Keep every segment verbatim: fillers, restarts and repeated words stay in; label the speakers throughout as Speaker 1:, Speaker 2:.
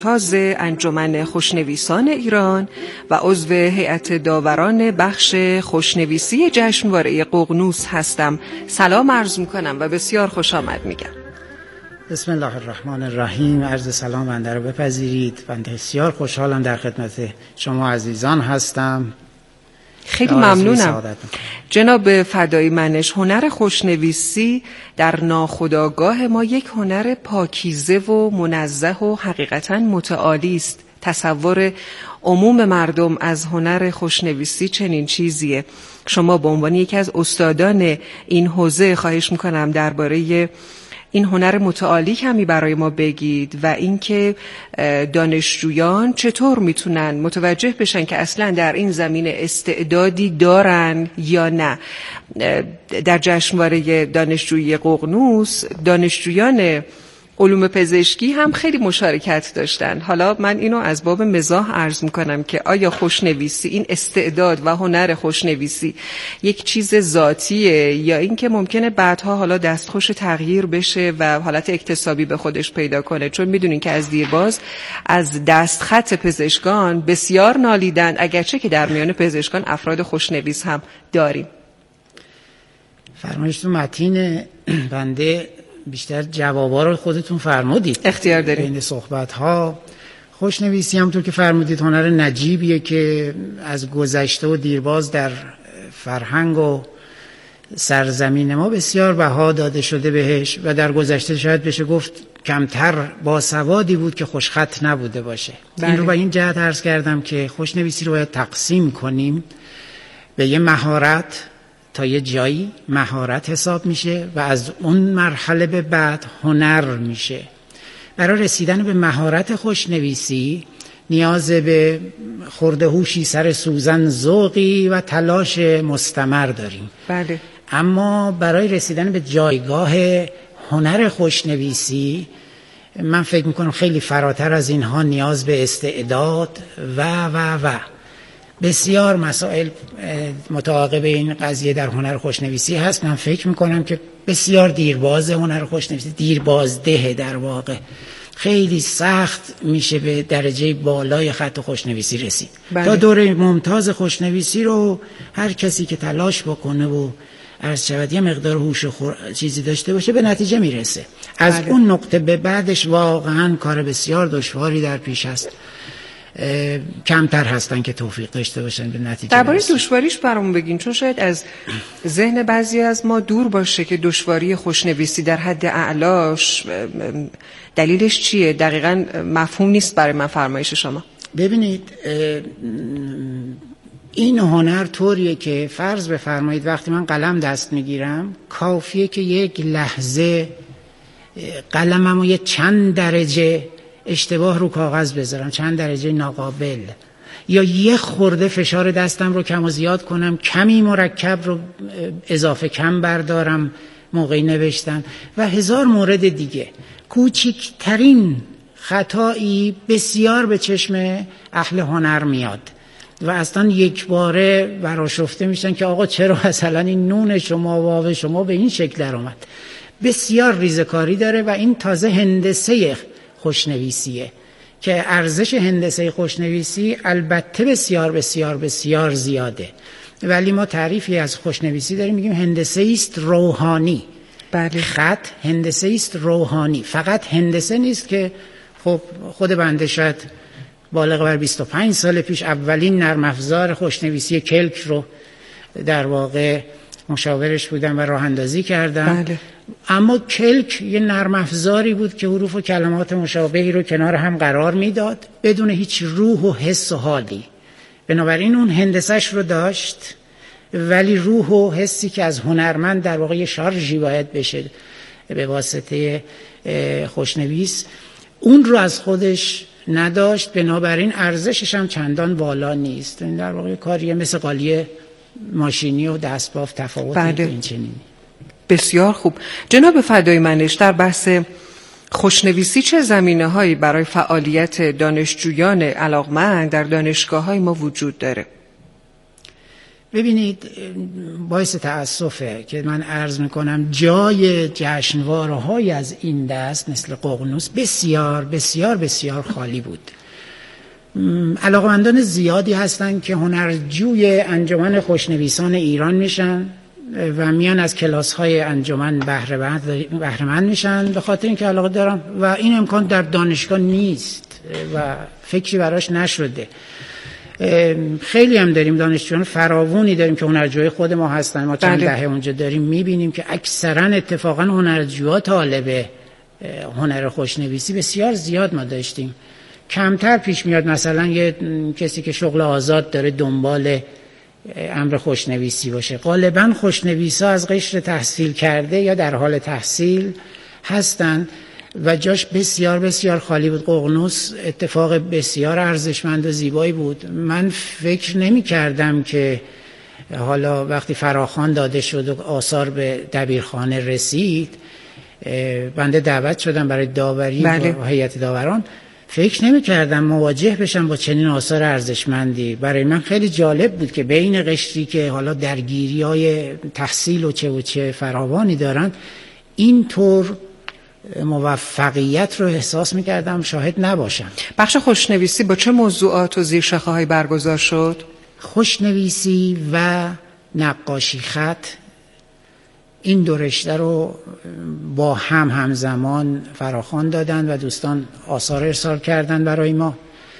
Speaker 1: تاز انجمن خوشنویسان ایران و عضو هیئت داوران بخش خوشنویسی جشنواره ققنوس هستم. سلام عرض میکنم و بسیار خوش آمد میگم.
Speaker 2: بسم الله الرحمن الرحیم. عرض سلام بنده رو بپذیرید. بنده بسیار خوشحالم در خدمت شما عزیزان هستم.
Speaker 1: خیلی ممنونم جناب فدایی منش. هنر خوشنویسی در ناخودآگاه ما یک هنر پاکیزه و منزه و حقیقتاً متعالی است. تصور عموم مردم از هنر خوشنویسی چنین چیزیه. شما به عنوان یکی از استادان این حوزه خواهش میکنم درباره این هنر متعالی کمی برای ما بگید و اینکه دانشجویان چطور میتونن متوجه بشن که اصلا در این زمینه استعدادی دارن یا نه. در جشنواره دانشجویی ققنوس دانشجویان علوم پزشکی هم خیلی مشارکت داشتن. حالا من اینو از باب مزاح عرض میکنم که آیا خوشنویسی، این استعداد و هنر خوشنویسی یک چیز ذاتیه یا اینکه ممکنه بعدها حالا دستخوش تغییر بشه و حالت اکتسابی به خودش پیدا کنه؟ چون میدونین که از دیرباز از دستخط پزشکان بسیار نالیدن، اگرچه که در میان پزشکان افراد خوشنویس هم داریم.
Speaker 2: فرمایشتون متین بنده بیشتر جوابا رو خودتون فرمودید،
Speaker 1: اختیار دارید.
Speaker 2: بین صحبت ها خوشنویسی همونطور که فرمودید هنر نجیبیه که از گذشته و دیرباز در فرهنگ و سرزمین ما بسیار بها داده شده بهش و در گذشته شاید بشه گفت کمتر باسوادی بود که خوشخط نبوده باشه. بله. این رو با این جهت عرض کردم که خوشنویسی رو باید تقسیم کنیم به یه مهارت، تا یه جایی مهارت حساب میشه و از اون مرحله به بعد هنر میشه. برای رسیدن به مهارت خوشنویسی نیاز به خرده هوشی، سر سوزن، ذوقی و تلاش مستمر داریم.
Speaker 1: بله. اما
Speaker 2: برای رسیدن به جایگاه هنر خوشنویسی من فکر میکنم خیلی فراتر از اینها نیاز به استعداد و و و بسیار مسائل متعاقب این قضیه در هنر خوشنویسی هست. من فکر میکنم که بسیار دیرباز هنر خوشنویسی، دیربازده در واقع، خیلی سخت میشه به درجه بالای خط خوشنویسی رسید. بله. تا دوره ممتاز خوشنویسی رو هر کسی که تلاش بکنه و عرض شود یه مقدار هوش خور... چیزی داشته باشه به نتیجه میرسه. از بله. اون نقطه به بعدش واقعا کار بسیار دشواری در پیش است. کمتر هستن که توفیق داشته باشن به نتیجه.
Speaker 1: درباره دشواریش برامون بگین، چون شاید از ذهن بعضی از ما دور باشه که دشواری خوشنویسی در حد اعلاش دلیلش چیه؟ دقیقاً مفهوم نیست برای من فرمایش شما.
Speaker 2: ببینید این هنر طوریه که فرض بفرمایید وقتی من قلم دست میگیرم کافیه که یک لحظه قلممو یه چند درجه اشتباه رو کاغذ بذارم، چند درجه ناقابل، یا یه خورده فشار دستم رو کم و زیاد کنم، کمی مرکب رو اضافه کم بردارم موقعی نوشتن و هزار مورد دیگه. کوچکترین خطایی بسیار به چشم اهل هنر میاد و اصلا یک باره برآشفته میشن که آقا چرا مثلا این نون شما واو شما به این شکل در اومد. بسیار ریزکاری داره و این تازه هندسه خوشنویسیه که ارزش هندسه خوشنویسی البته بسیار بسیار بسیار زیاده، ولی ما تعریفی از خوشنویسی داریم میگیم هندسه است روحانی.
Speaker 1: بله.
Speaker 2: خط هندسه است روحانی. فقط هندسه نیست که خب خود بنده شاید بالغ بر بیست و پنج سال پیش اولین نرم افزار خوشنویسی کلک رو در واقع مشاورش بودم و راه اندازی کردم.
Speaker 1: بله.
Speaker 2: اما کلک یه نرم افزاری بود که حروف و کلمات مشابهی رو کنار هم قرار میداد بدون هیچ روح و حس و حالی. بنابراین اون هندسش رو داشت ولی روح و حسی که از هنرمند در واقع شارژی باید بشه به واسطه خوشنویس اون رو از خودش نداشت. بنابراین ارزشش هم چندان بالا نیست. این در واقع کاریه مثل قالیه ماشینی و دستباف، تفاوت
Speaker 1: بله.
Speaker 2: این چنینی.
Speaker 1: بسیار خوب. جناب فدایی منش، در بحث خوشنویسی چه زمینه‌هایی برای فعالیت دانشجویان علاقمند در دانشگاه‌های ما وجود داره؟
Speaker 2: ببینید باعث تأسفه که من عرض میکنم جای جشنواره‌های از این دست مثل ققنوس بسیار بسیار بسیار خالی بود. علاقمندان زیادی هستن که هنرجوی انجمن خوشنویسان ایران میشن و میان از کلاس‌های انجمن بهره مند میشن به خاطر اینکه علاقه دارن و این امکان در دانشگاه نیست و فکری براش نشده. خیلی هم داریم دانشجویان فراوانی داریم که هنرجوی خود ما هستن، ما چند دهه اونجا داریم میبینیم که اکثرا اتفاقا هنرجوها طالب هنر خوشنویسی بسیار زیاد ما داشتیم. کمتر پیش میاد مثلا یه کسی که شغل آزاد داره دنبال امر خوشنویسی باشه. غالبا خوشنویسا از قشر تحصیل کرده یا در حال تحصیل هستن و جاش بسیار بسیار خالی بود. ققنوس اتفاق بسیار ارزشمند و زیبایی بود. من فکر نمی کردم که حالا وقتی فراخوان داده شد و آثار به دبیرخانه رسید، بنده دعوت شدم برای داوری بله. با هیئت داوران، فکر نمی کردم مواجه بشم با چنین آثار ارزشمندی. برای من خیلی جالب بود که بین قشری که حالا درگیری های تحصیل و چه و چه فراوانی دارن اینطور موفقیت رو احساس می‌کردم شاهد نباشم.
Speaker 1: بخش خوشنویسی با چه موضوعات و زیرشاخه‌هایی برگزار شد؟
Speaker 2: خوشنویسی و نقاشی خط، این دو رشته رو با هم همزمان فراخوان دادن و دوستان آثار ارسال کردن برای ما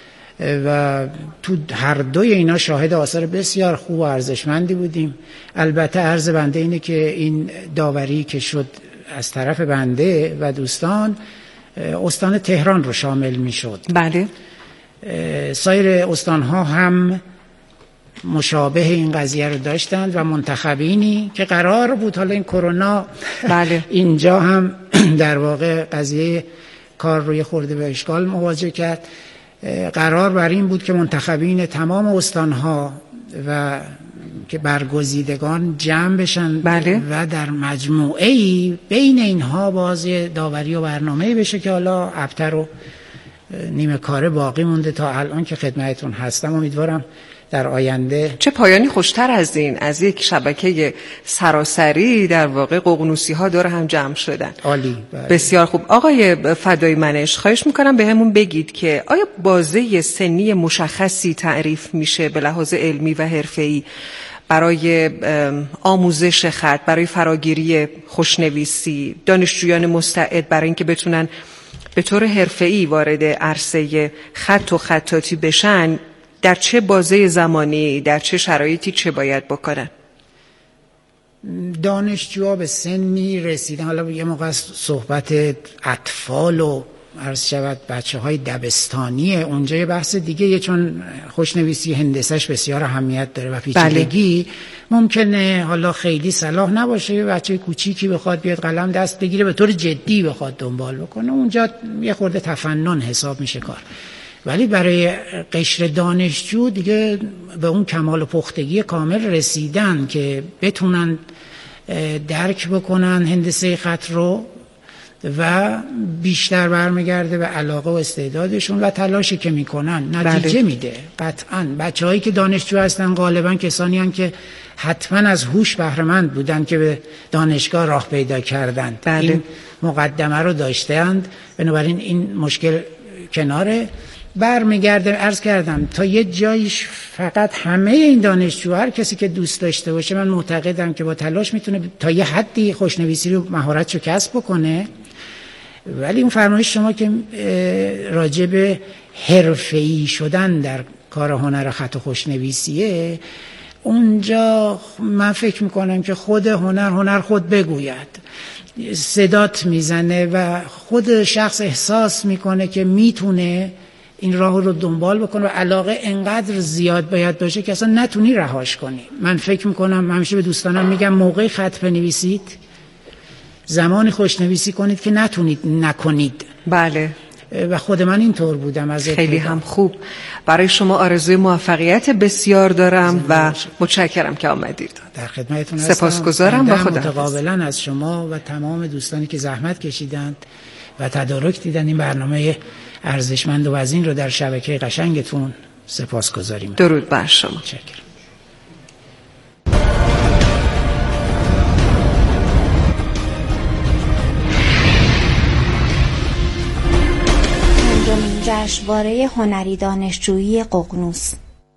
Speaker 2: و تو هر دوی اینا شاهد آثار بسیار خوب و ارزشمندی بودیم. البته عرض بنده اینه که این داوری که شد از طرف بنده و دوستان استان تهران رو شامل می شد.
Speaker 1: بله.
Speaker 2: سایر استانها هم مشابه این قضیه رو داشتند و منتخبینی که قرار بود حالا این کرونا
Speaker 1: بله.
Speaker 2: اینجا هم در واقع قضیه کار روی خورده به اشکال مواجه کرد. قرار بر این بود که منتخبین تمام استانها و که برگزیدگان جمع بشن
Speaker 1: بله.
Speaker 2: و در مجموعه‌ای بین اینها باز داوری و برنامه‌ای بشه که حالا ابتر و نیمه کاره باقی مونده تا الان که خدمتتون هستم. امیدوارم در آینده
Speaker 1: چه پایانی خوشتر از این، از یک شبکه سراسری در واقع ققنوسی ها دور هم جمع شدن.
Speaker 2: عالی.
Speaker 1: بسیار خوب. آقای فدایی منش، خواهش میکنم به همون بگید که آیا بازه سنی مشخصی تعریف میشه به لحاظ علمی و حرفه‌ای برای آموزش خط، برای فراگیری خوشنویسی، دانشجویان مستعد برای اینکه بتونن به طور حرفه‌ای وارد عرصه خط و خطاطی بشن، در چه بازه زمانی، در چه شرایطی چه باید بکنن؟
Speaker 2: دانشجوها به سنی رسیدن، حالا یه موقع صحبت اطفال و عرض شود بچه های دبستانیه، اونجا یه بحث دیگه یه، چون خوشنویسی هندسش بسیار اهمیت داره و پیچیدگی بله. ممکنه حالا خیلی صلاح نباشه یه بچه کوچیکی بخواد بیاد قلم دست بگیره به طور جدی بخواد دنبال بکنه، اونجا یه خورده تفنن حساب میشه کار. ولی برای قشر دانشجو دیگه به اون کمال و پختگی کامل رسیدن که بتونن درک بکنن هندسه خط رو و بیشتر برمیگرده به علاقه و استعدادشون و تلاشی که میکنن نتیجه بله. میده. قطعاً بچه‌هایی که دانشجو هستن غالباً کسانی هستن که حتما از هوش بهره مند بودن که به دانشگاه راه پیدا کردند. بله. این مقدمه رو داشتند، بنابراین این مشکل کناره. برمیگرده عرض کردم تا یه جایش فقط همه این دانشجو، هر کسی که دوست داشته باشه، من معتقدم که با تلاش میتونه تا یه حدی خوشنویسی رو مهارتشو کسب بکنه. ولی اون فرمایش شما که راجع به حرفه‌ای شدن در کار هنر خط و خوشنویسیه، اونجا من فکر میکنم که خود هنر هنر خود بگوید، صدات میزنه و خود شخص احساس میکنه که میتونه این راه رو دنبال بکنه و علاقه انقدر زیاد باید باشه که اصلا نتونی رهاش کنی. من فکر میکنم همیشه به دوستانم میگم موقعی خط بنویسید زمانی خوشنویسی کنید که نتونید نکنید.
Speaker 1: بله.
Speaker 2: و خود من اینطور بودم. از
Speaker 1: خیلی هم خوب. برای شما آرزوی موفقیت بسیار دارم و متشکرم که آمدید.
Speaker 2: در خدمتتون هستم.
Speaker 1: سپاسگزارم و خدا
Speaker 2: متقابلا از شما و تمام دوستانی که زحمت کشیدند و تدارک دیدن این برنامه ارزشمند و وزین رو در شبکه قشنگتون. سپاسگزاریم.
Speaker 1: درود بر شما.
Speaker 2: متشکرم.
Speaker 3: جشنواره هنری دانشجویی ققنوس.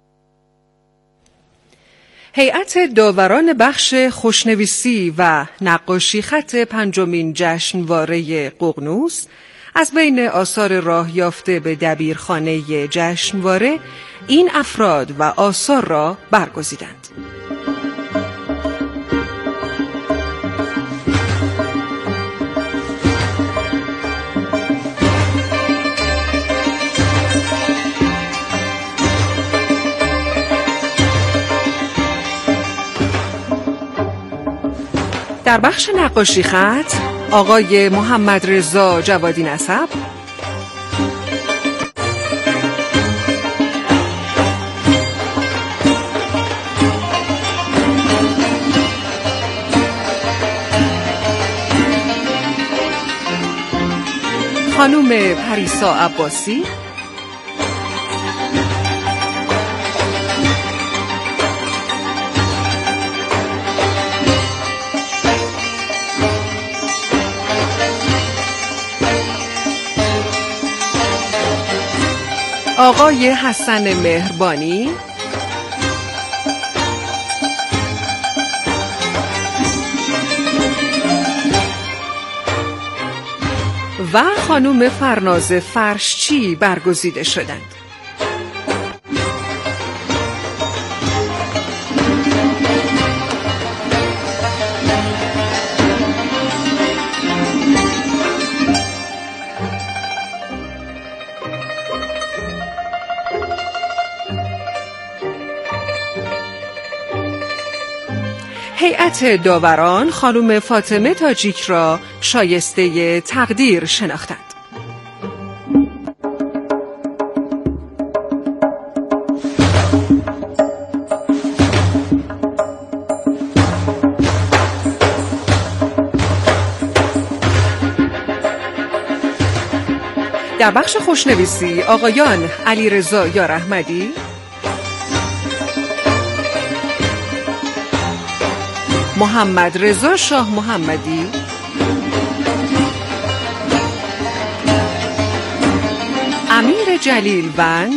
Speaker 1: هیئت داوران بخش خوشنویسی و نقاشی خط پنجمین جشنواره ققنوس از بین آثار راه یافته به دبیرخانه جشنواره این افراد و آثار را برگزیدند. در بخش نقاشی خط آقای محمد رضا جوادی نسب، خانوم پریسا عباسی، آقای حسن مهربانی، و خانوم فرناز فرشچی برگزیده شدند. هیئت داوران خانم فاطمه تاجیک را شایسته تقدیر شناختند. در بخش خوشنویسی آقایان علیرضا یاراحمدی، محمد رضا شاه محمدی، امیر جلیل وند،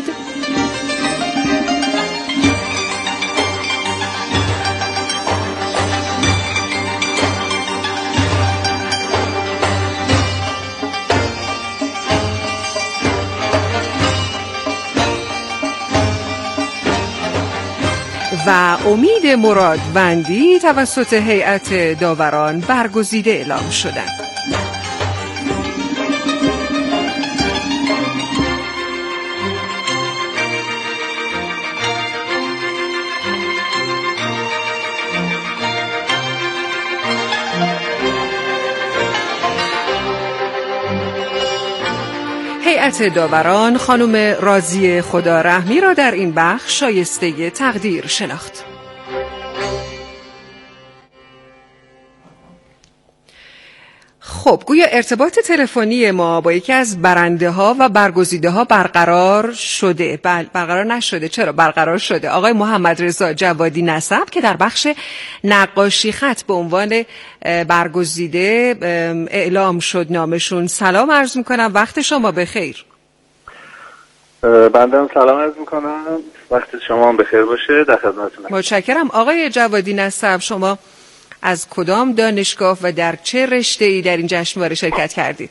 Speaker 1: و امید مرادوندی توسط هیئت داوران برگزیده اعلام شدند. هیئت داوران خانم راضیه خدارحمی را در این بخش شایسته تقدیر شناخت. خب گویا ارتباط تلفنی ما با یکی از برنده ها و برگزیده ها برقرار شده. بل برقرار نشده. چرا برقرار شده؟ آقای محمد رضا جوادی نسب که در بخش نقاشی خط به عنوان برگزیده اعلام شد نامشون. سلام عرض میکنم، وقت شما بخیر.
Speaker 4: بنده هم سلام عرض میکنم، وقت شما هم بخیر باشه. در خدمتتونم.
Speaker 1: متشکرم. آقای جوادی نسب، شما از کدام دانشگاه و در چه رشته‌ای در این جشنواره شرکت کردید؟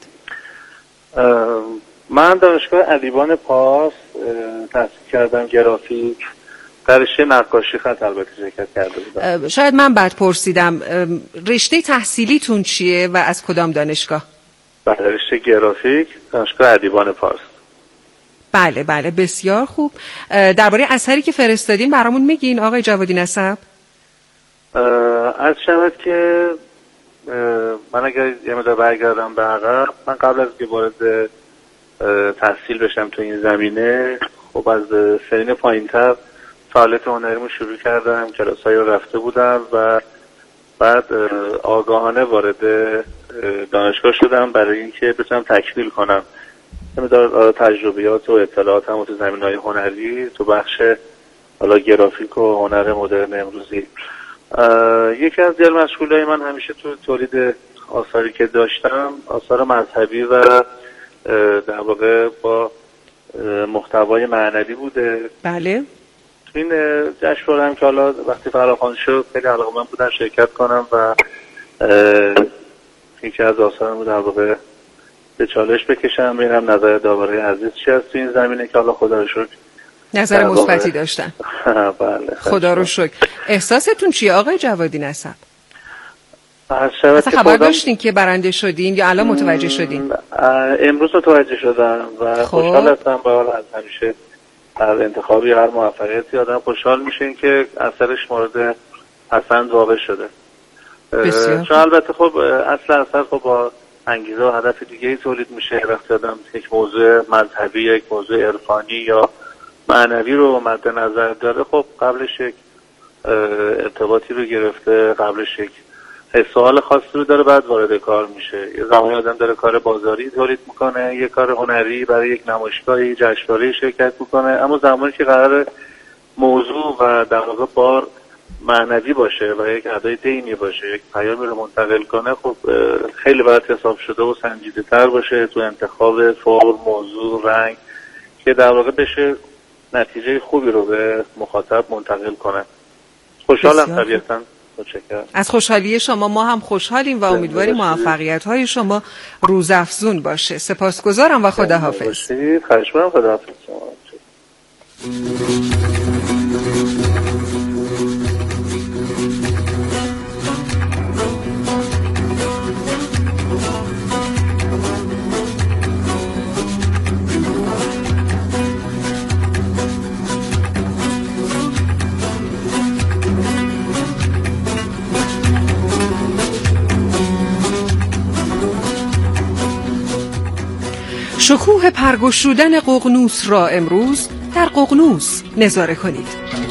Speaker 4: من دانشگاه ادیبان پارس تحصیل کردم، گرافیک، در رشته نقاشی خط البته شرکت کرده بودم.
Speaker 1: شاید من بعد پرسیدم رشته تحصیلیتون چیه و از کدام دانشگاه؟
Speaker 4: بله، رشته گرافیک، دانشگاه ادیبان پارس.
Speaker 1: بله بله، بسیار خوب. درباره اثری که فرستادین برامون میگین آقای جوادی نسب؟
Speaker 4: از شود که من اگر یه مدار برگردم به عقب، من قبل از که وارد تحصیل بشم تو این زمینه، خب از سنین پایین‌تر فعالیت هنریمو شروع کردم، کلاسایی رو رفته بودم و بعد آگاهانه وارد دانشگاه شدم برای اینکه بتونم تکمیل کنم یه مدار تجربیات و اطلاعاتم تو زمینه‌های هنری تو بخش حالا گرافیک و هنر مدرن امروزی. یکی از دل مشغولی‌های من همیشه تو تولید آثاری که داشتم آثار مذهبی و در واقع با محتوای معنوی بوده.
Speaker 1: بله.
Speaker 4: تو این جشنواره هم که حالا وقتی فراخوان شد خیلی علاقه‌مند بودم شرکت کنم و یکی از آثارم در واقع به چالش بکشم، ببینم نظر داوری عزیز چی هست تو این زمینه که حالا خدا رو شکر
Speaker 1: نظر مثبتی داشتن.
Speaker 4: بله
Speaker 1: خدا رو شکر. احساستون چیه آقای جوادی نسب؟
Speaker 4: اصلا
Speaker 1: خبر داشتین که برنده شدین یا الان متوجه شدین؟
Speaker 4: امروز متوجه شدم و خوشحال هستم. با حال از همیشه هر انتخابی هر موفقیتی آدم خوشحال میشه این که اثرش مورد پسند واقع شده. چون البته خب اصل اثر خب با انگیزه و هدف دیگه ای تولید میشه. وقتی آدم یک موضوع مذهبی، یک موضوع عرفانی یا معنوی رو مد نظر داره، خب قبلش یک ارتباطی رو گرفته، قبلش یک سوال خاصی رو داره، بعد وارد کار میشه. یه زمانی آدم داره کار بازاری تولید میکنه، یه کار هنری برای یک نمایشگاهی جشنواره شرکت میکنه، اما زمانی که قرار موضوع و در واقع بار معنوی باشه و یک ادای دینی باشه، یک پیامی رو منتقل کنه، خب خیلی باید حساب شده و سنجیده تر باشه تو انتخاب فرم، موضوع، رنگ، که در واقع بشه نتیجه خوبی رو به مخاطب منتقل کنه. خوشحالم طبیعتاً.
Speaker 1: از خوشحالی شما ما هم خوشحالیم و امیدواریم موفقیت‌های شما روزافزون باشه. سپاسگزارم و خداحافظ.
Speaker 4: خواهش خداحافظ.
Speaker 1: شکوه پرگشودن ققنوس را امروز در ققنوس نظاره کنید.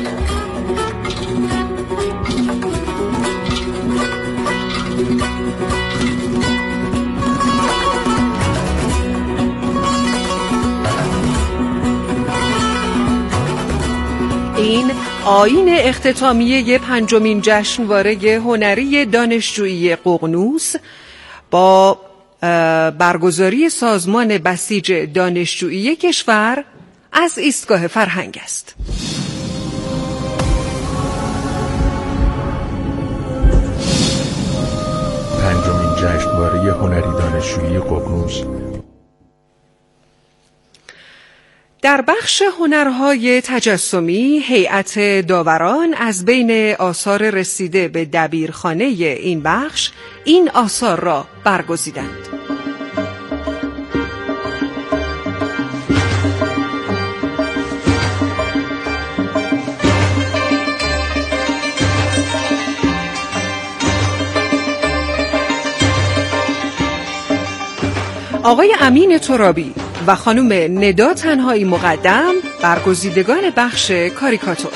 Speaker 1: این آیین اختتامیه پنجمین جشنواره هنری دانشجویی ققنوس با برگزاری سازمان بسیج دانشجویی کشور از ایستگاه فرهنگ است.
Speaker 5: پنجمین جشنواره هنری دانشجویی ققنوس
Speaker 1: در بخش هنرهای تجسمی، هیئت داوران از بین آثار رسیده به دبیرخانه این بخش این آثار را برگزیدند. آقای امین ترابی و خانم ندا تنهایی مقدم برگزیدگان بخش کاریکاتور.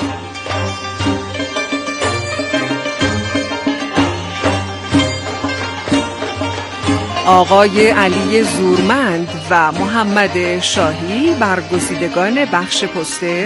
Speaker 1: آقای علی زورمند و محمد شاهی برگزیدگان بخش پوستر.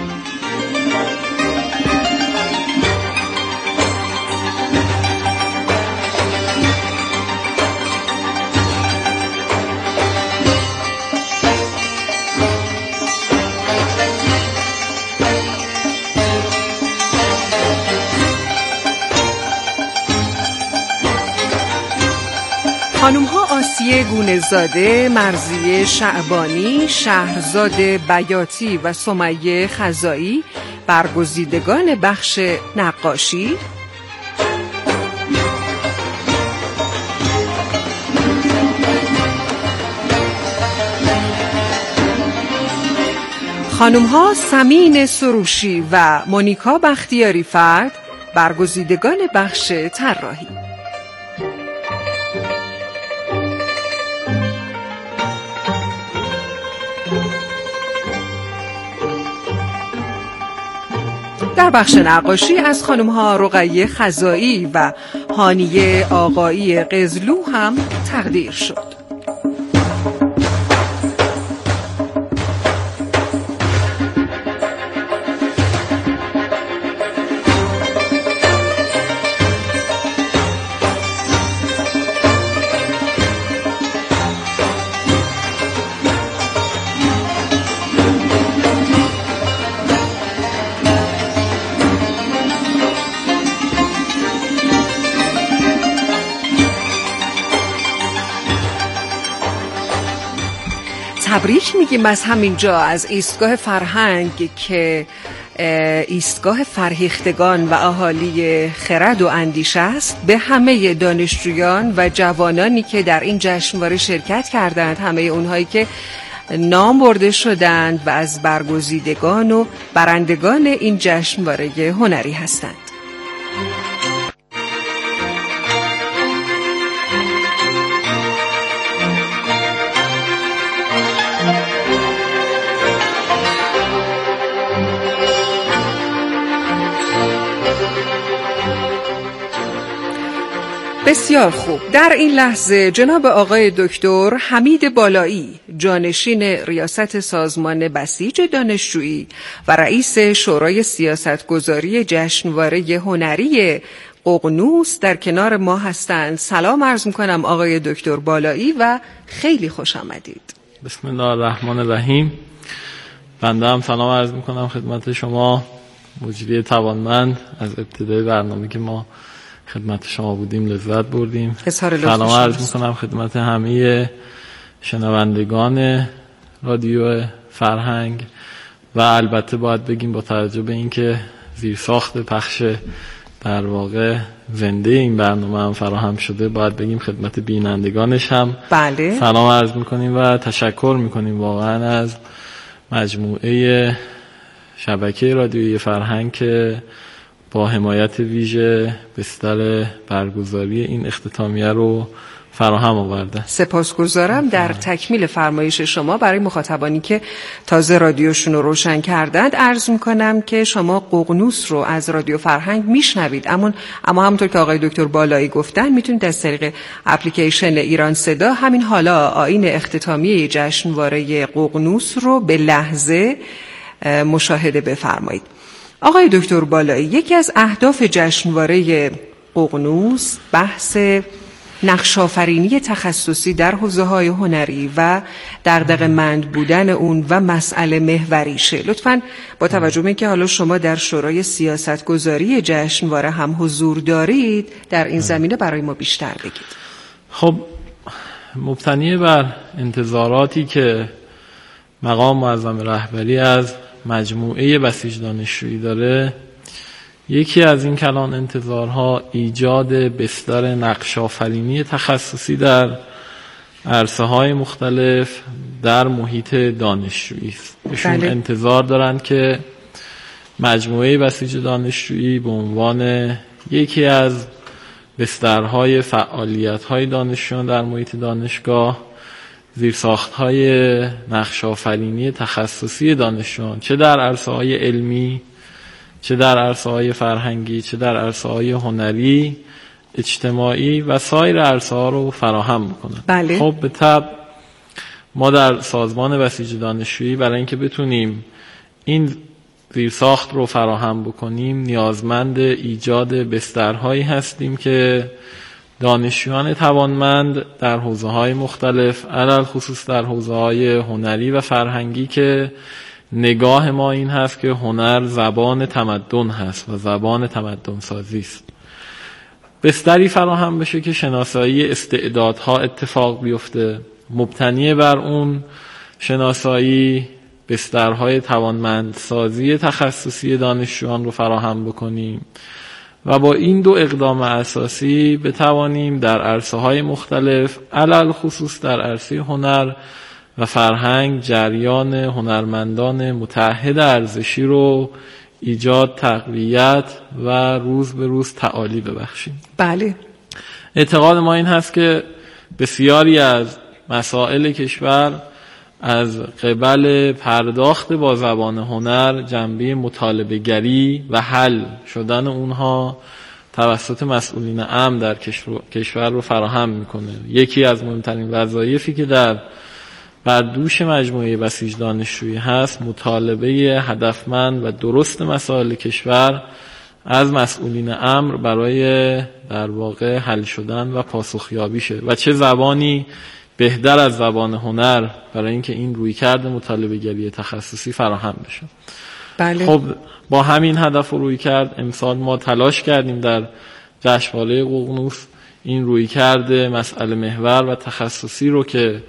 Speaker 1: خانم‌ها آسیه گونه‌زاده، مرضیه شعبانی، شهرزاد بیاتی و سمیه خزایی برگزیدگان بخش نقاشی. خانم‌ها سمین سروشی و مونیکا بختیاری فرد برگزیدگان بخش طراحی. در بخش نقاشی از خانم‌ها رقیه خزایی و هانیه آقایی قزلو هم تقدیر شد. تبریک میگیم از همینجا، از ایستگاه فرهنگ که ایستگاه فرهیختگان و اهالی خرد و اندیشه است، به همه دانشجویان و جوانانی که در این جشنواره شرکت کردند، همه اونهایی که نام برده شدند و از برگزیدگان و برندگان این جشنواره هنری هستند. بسیار خوب. در این لحظه جناب آقای دکتر حمید بالایی، جانشین ریاست سازمان بسیج دانشجویی و رئیس شورای سیاستگذاری جشنواره هنری ققنوس در کنار ما هستند. سلام عرض میکنم آقای دکتر بالایی و خیلی خوش آمدید.
Speaker 6: بسم الله الرحمن الرحیم. بنده هم سلام عرض میکنم خدمت شما مجری توانمند. از ابتدای برنامه که ما خدمت شما بودیم لذت بردیم. سلام عرض میکنم خدمت همه شنوندگان رادیو فرهنگ و البته باید بگیم با توجه به اینکه زیرساخت پخش در واقع زنده این برنامه هم فراهم شده، باید بگیم خدمت بینندگانش هم
Speaker 1: بله.
Speaker 6: سلام عرض میکنیم و تشکر میکنیم واقعا از مجموعه شبکه رادیویی فرهنگ که با حمایت ویژه بستر برگزاری این اختتامیه رو فراهم آورده.
Speaker 1: سپاسگزارم. در تکمیل فرمایش شما برای مخاطبانی که تازه رادیوشون رو روشن کردند عرض میکنم که شما ققنوس رو از رادیو فرهنگ میشنوید، اما اما همونطور که آقای دکتر بالایی گفتن میتونید از طریق اپلیکیشن ایران صدا همین حالا آیین اختتامیه جشنواره ققنوس رو به لحظه مشاهده بفرمایید. آقای دکتر بالایی، یکی از اهداف جشنواره ققنوس بحث نقش‌آفرینی تخصصی در حوزه‌های هنری و دغدغه‌مند بودن اون و مسئله محوریشه. لطفاً با توجه به اینکه حالا شما در شورای سیاستگذاری جشنواره هم حضور دارید، در این زمینه برای ما بیشتر بگید.
Speaker 6: خب مبتنی بر انتظاراتی که مقام معظم رهبری از مجموعه بسیج دانشجویی داره، یکی از این کلان انتظارها ایجاد بستر نقش‌آفرینی تخصصی در عرصه‌های مختلف در محیط دانشجویی است. ایشون بله. انتظار دارند که مجموعه بسیج دانشجویی به عنوان یکی از بسترهای فعالیت‌های دانشجویان در محیط دانشگاه زیرساخت‌های نقش‌آفرینی تخصصی دانشجویان، چه در عرصه‌های علمی، چه در عرصه‌های فرهنگی، چه در عرصه‌های هنری، اجتماعی و سایر عرصه‌ها رو فراهم بکنند.
Speaker 1: بله.
Speaker 6: خب به طبع ما در سازمان بسیج دانشجویی برای اینکه بتونیم این زیرساخت رو فراهم بکنیم نیازمند ایجاد بسترهایی هستیم که دانشجویان توانمند در حوزه‌های مختلف، علل خصوص در حوزه‌های هنری و فرهنگی که نگاه ما این هست که هنر زبان تمدن هست و زبان تمدن سازی است، بستری فراهم بشه که شناسایی استعدادها اتفاق بیفته، مبتنی بر اون شناسایی بسترهای توانمندسازی تخصصی دانشجویان رو فراهم بکنیم و با این دو اقدام اساسی بتوانیم در عرصه‌های مختلف، علل خصوص در عرصه هنر و فرهنگ، جریان هنرمندان متعهد ارزشی رو ایجاد، تقویت و روز به روز تعالی ببخشیم.
Speaker 1: بله.
Speaker 6: اعتقاد ما این هست که بسیاری از مسائل کشور از قبل پرداخت با زبان هنر جنبه مطالبه گری و حل شدن اونها توسط مسئولین امن در کشور رو فراهم میکنه. یکی از مهمترین وظایفی که در بر دوش مجموعه بسیج دانشجویی هست مطالبه هدفمند و درست مسائل کشور از مسئولین امر برای در واقع حل شدن و پاسخیابی شه و چه زبانی بهتر از زبان هنر برای اینکه این رویکرد مطالبه گری تخصصی فراهم بشه.
Speaker 1: بله.
Speaker 6: خب با همین هدف رو رویکرد امسال ما تلاش کردیم در جشنواره ققنوس این رویکرد مسئله محور و تخصصی رو که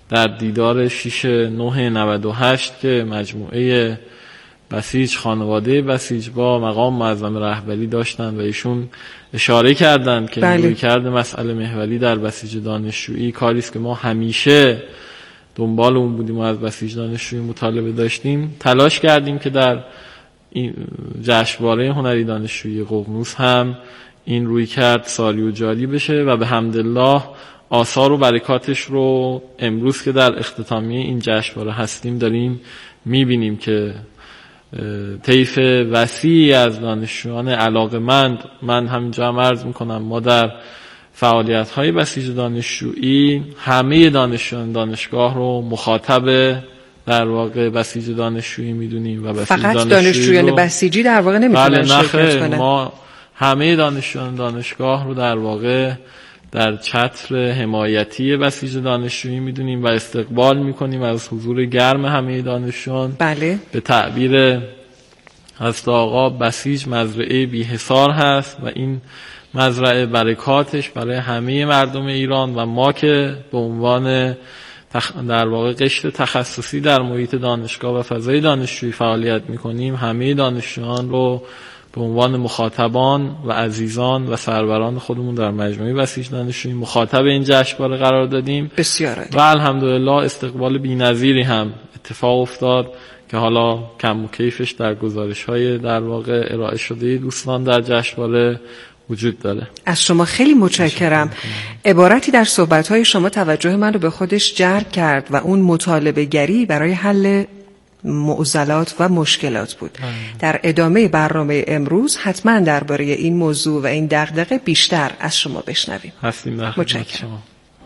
Speaker 6: در دیدار شش نه نود و هشت که مجموعه بسیج، خانواده بسیج با مقام معظم رهبری داشتن و ایشون اشاره کردند که
Speaker 1: بله.
Speaker 6: رویکرد مسئله محوری در بسیج دانشجویی کاری است که ما همیشه دنبال اون بودیم و از بسیج دانشجویی مطالبه داشتیم. تلاش کردیم که در این جشنواره هنری دانشجویی ققنوس هم این رویکرد ساری و جاری بشه و به حمدالله آثار و برکاتش رو امروز که در اختتامیه این جشنواره هستیم داریم میبینیم که طیف وسیعی از دانشجویان علاقه‌مند، من همینجا هم عرض میکنم ما در فعالیت‌های بسیج دانشجویی همه دانشجویان دانشگاه رو مخاطب در واقع بسیج دانشجویی میدونیم و بسیج
Speaker 1: فقط دانشجویان رو... بسیجی در واقع نمیتونن شرکت کنن.
Speaker 6: ما همه دانشجویان دانشگاه رو در واقع در چتر حمایتی بسیج دانشجویی میدونیم و استقبال میکنیم از حضور گرم همه دانشجویان.
Speaker 1: بله.
Speaker 6: به تعبیر حضرت آقا بسیج مزرعه بی حصار هست و این مزرعه برکاتش برای همه مردم ایران و ما که به عنوان تخ... در واقع قشر تخصصی در محیط دانشگاه و فضای دانشجویی فعالیت میکنیم همه دانشجویان رو به عنوان مخاطبان و عزیزان و سروران خودمون در مجموعه بسیج دانشجویی مخاطب این جشنواره قرار دادیم.
Speaker 1: بسیار عالی.
Speaker 6: و الحمدلله استقبال بی‌نظیری هم اتفاق افتاد که حالا کم و کیفش در گزارش‌های در واقع ارائه شده دوستان در جشنواره وجود داره.
Speaker 1: از شما خیلی متشکرم. عبارتی در صحبت‌های شما توجه من رو به خودش جلب کرد و اون مطالبه گری برای حل معضلات و مشکلات بود. آه. در ادامه برنامه امروز حتما درباره این موضوع و این دغدغه بیشتر از شما بشنویم.
Speaker 6: هستیم در خدمت شما.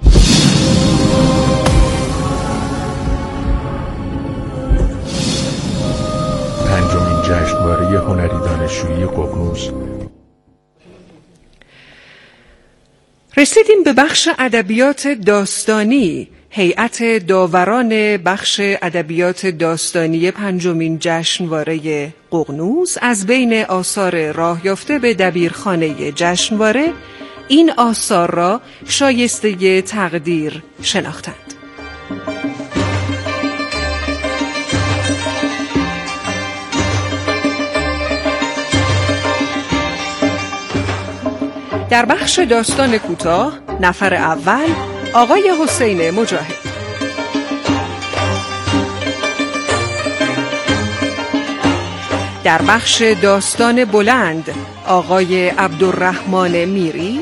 Speaker 5: پنجمین جشنواره هنری دانشجویی ققنوس.
Speaker 1: رسیدیم به بخش ادبیات داستانی. هیئت داوران بخش ادبیات داستانی پنجمین جشنواره ققنوس از بین آثار راه یافته به دبیرخانه جشنواره این آثار را شایسته تقدیر شناختند. در بخش داستان کوتاه نفر اول آقای حسین مجاهد. در بخش داستان بلند آقای عبدالرحمن میری.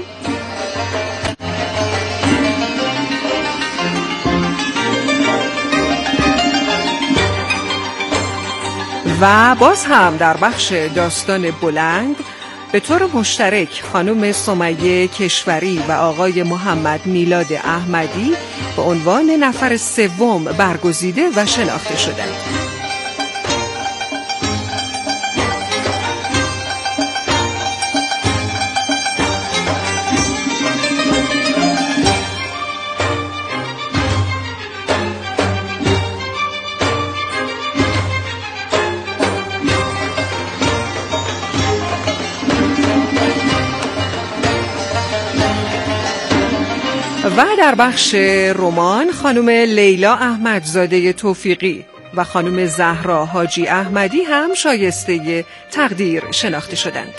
Speaker 1: و باز هم در بخش داستان بلند به طور مشترک خانم سمیه کشوری و آقای محمد میلاد احمدی به عنوان نفر سوم برگزیده و شناخته شدند. و در بخش رمان خانم لیلا احمدزاده توفیقی و خانم زهرا حاجی احمدی هم شایسته تقدیر شناخته شدند.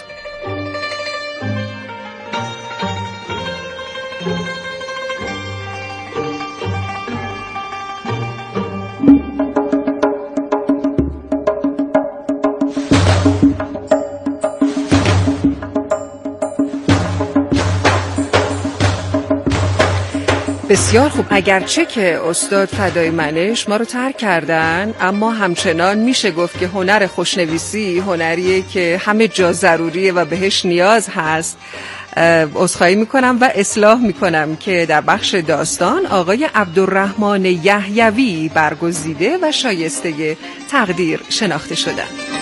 Speaker 1: بسیار خوب. اگرچه که استاد فدای منش ما رو ترک کردن، اما همچنان میشه گفت که هنر خوشنویسی هنریه که همه جا ضروریه و بهش نیاز هست. عذرخواهی میکنم و اصلاح میکنم که در بخش داستان آقای عبدالرحمن یحیوی برگزیده و شایسته تقدیر شناخته شدند.